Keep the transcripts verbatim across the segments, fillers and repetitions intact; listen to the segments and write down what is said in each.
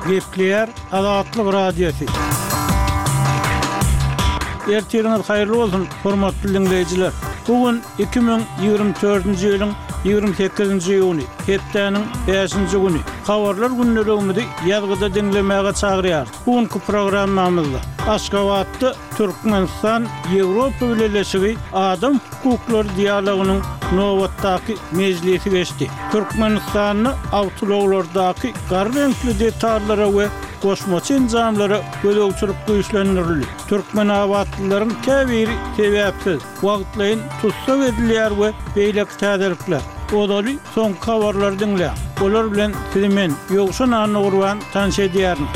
Gepleyer Azatlyk Radiosu. Ertiriniz hayırlı olsun, hormatly dinleyijiler. Bugün iki bin ýygrimi dördünji ýylyň ýygrimi sekizinji ýuny, hepdeniň beşinji güni. Habarlar günnelegimizde ýazgyda dinlemäge çagyrýar. Bugünkü programmamyzda Aşgabatda Türkmenistan Ýewropa Birleşigi Adam hukuklary dialogunyň nowatdaky mejlisi geçdi. Türkmenistanyny awtologlardaky garrenkli detallara we goşmaçy injamlara gödөгçülük güýçlendirildi. Türkmen awatlylaryň käbiri sebäpsiz wagtlaryň tutsak edilýär we beýlek täzelikler. Odaly soň habarlar dinleýär. Olar bilen sizimen ýogşan anyny gurban tanış edýärin.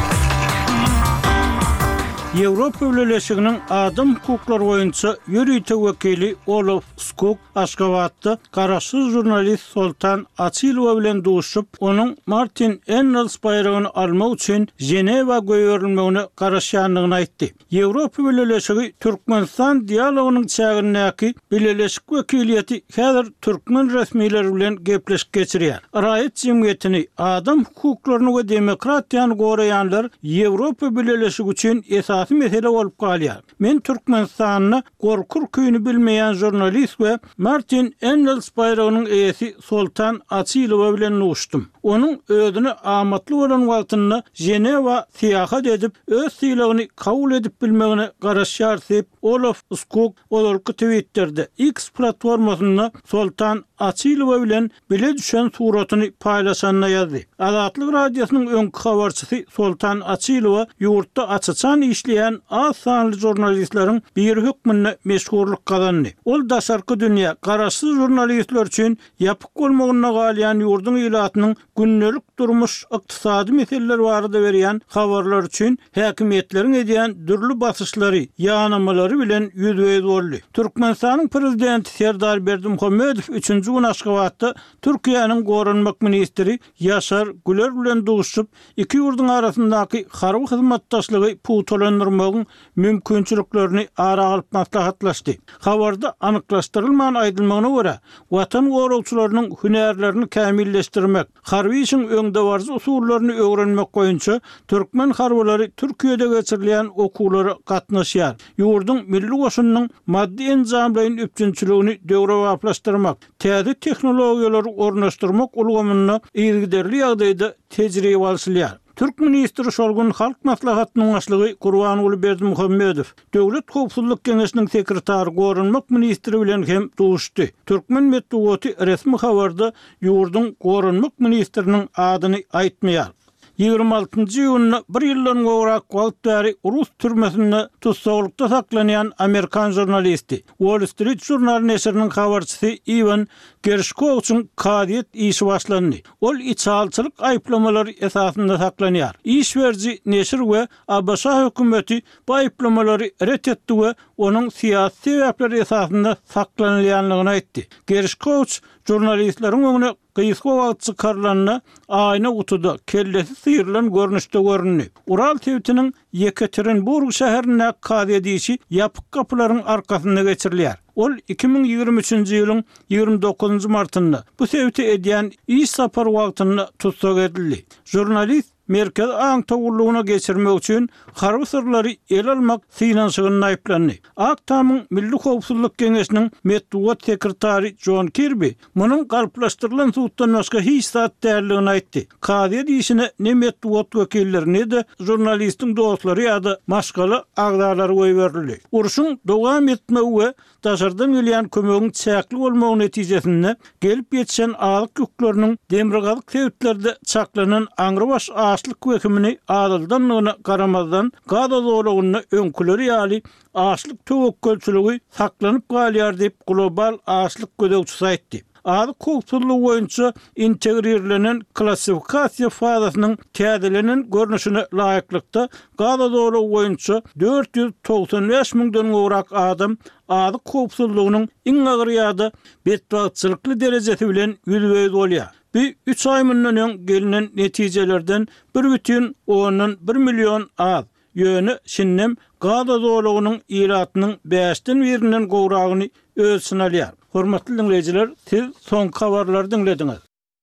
Ýewropa Birleşiginiň adam hukuklary boýunça ýürüýte wekili Olof Skog Aşgabatda garaşsyz jurnalist Soltan Açylow bilen duşup, onuň Martin Engels bayragyny almak üçin Ženewa göýerilmegine garaşýanlygyny aýtdy. Ýewropa Birleşigi Türkmenistan dialogunyň çägindäki Birleşik wekiliýeti häzir türkmen resmiýetleri bilen gepleşip geçirýär. Raýat jemgyýetini, adam hukuklaryny we demokratiýany goraýanlar Ýewropa Birleşigi üçin esas mesele bolup galýar. Men Türkmenistanyny gorkur küýünü bilmeýän jurnalist we Martin Engels bayragynyň eýesi Soltan Açylow bilen nuşdum. Onuň özüni amatly bolan wagtyny Ženewa syýahat edip, öz syýlagyny kabul edip bilmegine garaşýar diýip Olof Skog olarky Twitter'de X platformasyna Soltan Açylow bilen bile düşen suratyny paýlaşanyny ýazdy. Azatlyk radiosynyň öňkü habarçysy Soltan Açylow ýurtda açyçan işleýän az sanly jurnalistlaryň bir hökmüne meşhurlyk kazandy. Ol daşarky dünýä garaşsyz jurnalistler üçin ýapyk bolmagyna galýan ýurdun ýylatynyň günnelik durmuş ykdysady meseleler barada berýän habarlar üçin häkimetleriň edýän dürli basyşlary, ýanymalary bilen ýüzbeýiz boldy. Türkmenistanyň prezidenti Serdar Berdimuhammedow üçünji gün Aşgabatda Türkiýanyň gorunmak ministri Ýaşar Güler bilen duşup, iki ýurdun arasyndaky harby hyzmatdaşlygy putolandyrmagyň mümkinçiliklerini ara alyp maslahatlaşdy. Habarda anyklaşdyrylmagan aýdylmagyna görä, watan gorugçylarynyň hünärlerini kämilleşdirmek, harby işiň öňde barjy usullaryny öwrenmek boýunça türkmen harbylary Türkiýede geçirilýän okuwlary gatnaşýar. Ýurdun milli goşunynyň maddi enjamlaryň üpçünçiligini döwre waplaşdyrmak, täze tehnologiýalary ornaşdyrmak ulgamyny ýergiderli ýagdaýda tejribe alýar. Türk ministri şolgun halk maslahatynyň başlygy Gurbanoğlu Berdimuhammedow Döwlet Howpsuzlyk Keňeşiniň sekretary gorunmak ministri bilen hem duşdy. Türkmen medeniýeti resmi habarda ýurdun gorunmak ministriniň adyny aýtmaýar. ýygrimi altynjy ýylyna bir ýyldan gowrak wagt bäri Rus türmesinde tutsaklykda saklanýan Amerikan jurnalisti, Wall Street jurnal neşriniň habarçysy Ivan Gershkovçyň kadiýet işi başlandy. Ol içalçylyk aýplamalary esasynda saklanýar. İşberji neşr we A B S hökümeti bu aýplamalary ret etdi we onuň syýasy sebäpleri esasynda saklanýanlygyny aýtdy. Gershkovç jurnalistleriň öňüne Kıyıska wagt çykarlanyna aýna utuda kellesi syýrylan görnüşde görünýär. Ural Tewtiniň Yekaterinburg şäherine kady edişi ýapyk kapylaryň arkasynda geçirilýär. Ol iki bin ýygrimi üçünji ýylyň ýygrimi dokuzunjy martynda bu sebäpli edýän iş sapar wagtyny tutsak edildi. Jurnalist merkez aň togurlugyna geçirmek üçin harby sırlary el almak synaşygyny aýplandy. Aktamyň Milli Howpsuzlyk Keňeşiniň medeniýet sekretary John Kirby munyň galplaşdyrylan suwtdan başga hiç zat därligini aýtdy. Kadiýet işine ne medeniýet wekilleri ne de jurnalistiň dostlary ýa-da maşgaly agdarlary goýberildi. Uruşyň dowam etmegi we daşardan gelýän kömegiň çäkli bolmagy netijesinde gelip ýetişen alyk ýükleriniň demirgalyk sebäplerde çaklanan aňrybaş açlyk wekimini adaldanlygyna garamazdan gada zorlugyny öňküleri ýaly açlyk töwekkülçiligi saklanyp galýar diýip global açlyk gödөгçüsi aýtdy. Adı hukukçuluğu boyunca integrirlenen klasifikasiya fazasynyň täzelenen görnüşine laýyklykda gada zorlugy boyunca dört yüz doksan beş miňden gowrak adam adı hukukçulugynyň iň agyr ýa-da bedbahtçylykly derejesi bilen ýüzbeýiz bolýar. Bir üç ay münden gelinen neticelerden bir bütün onun bir milyon az yönü şinnem gada zorluğunun ilatının beşten birinden gowragyny ölçün alýar. Hormatly dinleyijiler, siz son habarlary dinlediniz.